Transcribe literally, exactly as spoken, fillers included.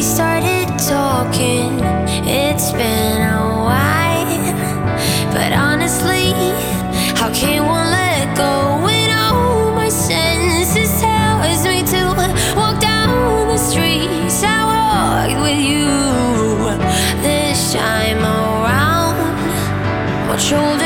we started talking, it's been a while. But honestly, how can one let go when all my senses tells me to walk down the streets I walked with you? This time around, what you'll